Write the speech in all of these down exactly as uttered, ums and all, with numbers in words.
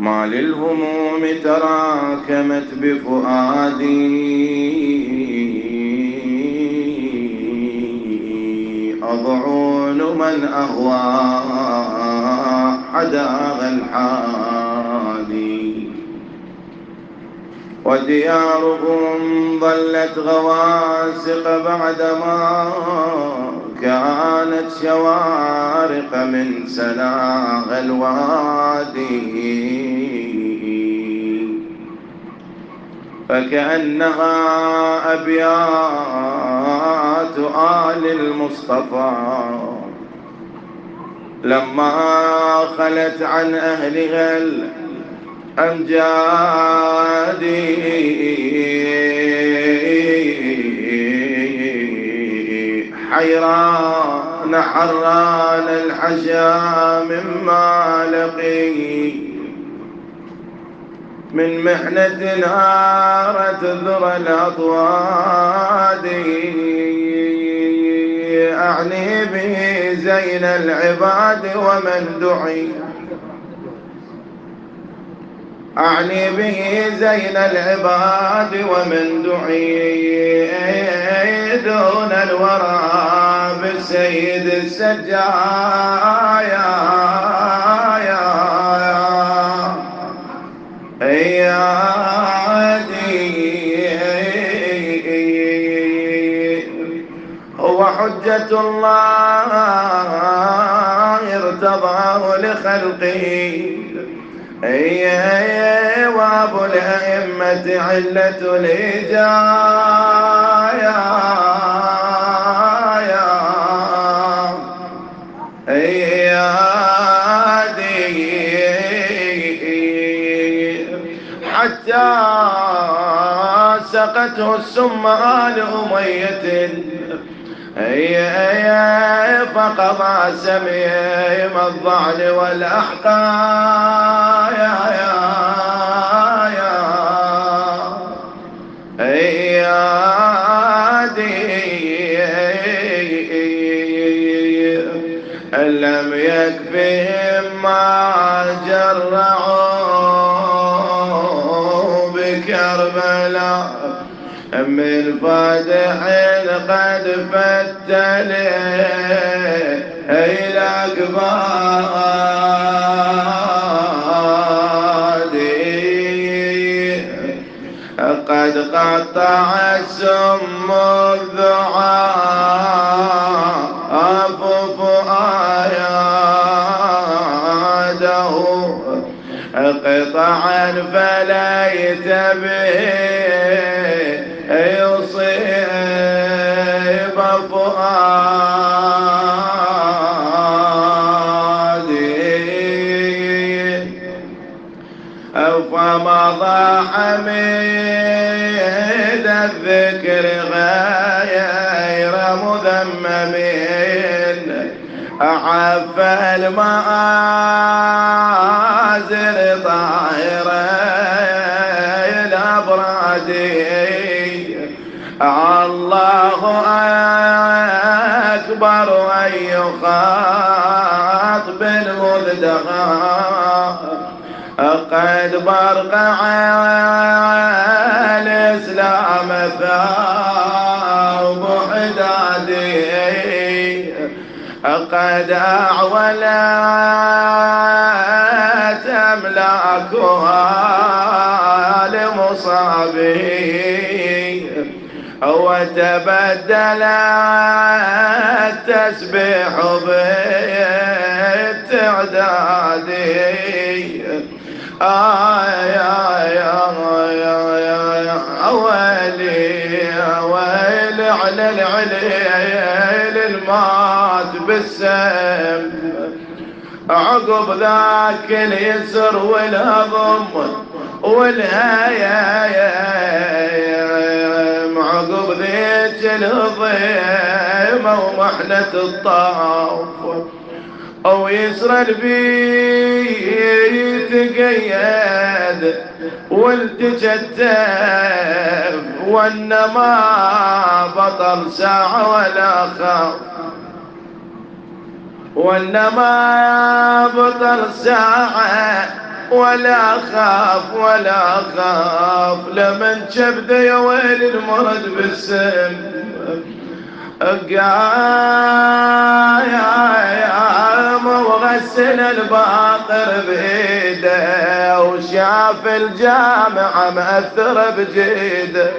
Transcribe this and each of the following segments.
ما للهموم تراكمت بفؤادي أضعون من أهوى حداغ الحادي وديارهم ظلت غواسق بعدما كانت شوارق من سناغ الوادي فكأنها أبيات آل المصطفى لما خلت عن أهلها الأمجاد حيران حران الحشا مما لقي من محنة نارت ذرى الأطواد أعني به زين العباد ومن دعي أعني به زين العباد ومن دعي دون الورى بالسيد السجايا هو حجة الله ارتضاه لخلقه وابو الأئمة علة الهجايا حتى سقته السم آل أمية فقضى سميم الضعن والأحقايا لم يكفهم ما جرعوا بكربلاء من فاتح قد فتل إلى أكبادي قد قطع السم الذعاف فؤاده قطعا فليت به يصيب فؤادي فمضى حميد الذكر غير مذمم عف المآزر طاهرة الأبراد الله أكبر أن يخاطب المذدغى قد برقع الإسلام ثوب حدادي قد أعولت أملاكها لمصابي وتبدل التسبيح بالتعداد آه يا يا يا يا ويلي ويلي على العليل المات بالسم عقب ذاك اليسر والهضم والهيام عقب ذيك الهضيمة ومحنة الطاف أو يسر البيت قيد والتجتف وانما بطل ساعة ولا خاف وانما بطل ساعة ولا خاف ولا خاف لمن كبده يا ويل المرض بالسم قايم وغسل الباطر بيده وشاف الجامعة مأثرة بجيده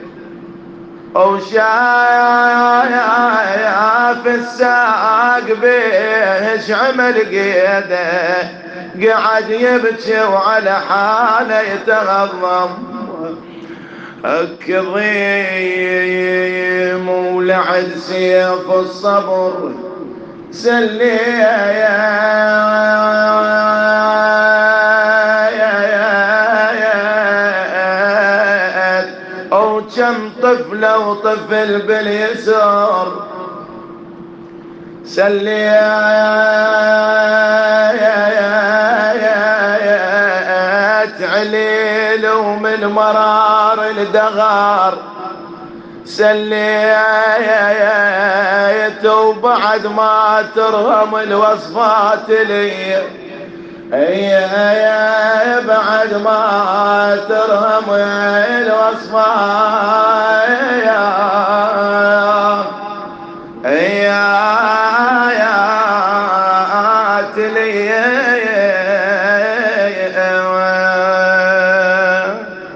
وشاف الساق بيش عمل قيده قعد يبكي وعلى حاله يتغضم كظيم ولعد سيف الصبر سليت او كم طفل وطفل باليسار سليت عليل ومن مرار الدغار سليت وبعد ما ترهم الوصفات لي اي بعد ما ترهم الوصفات يا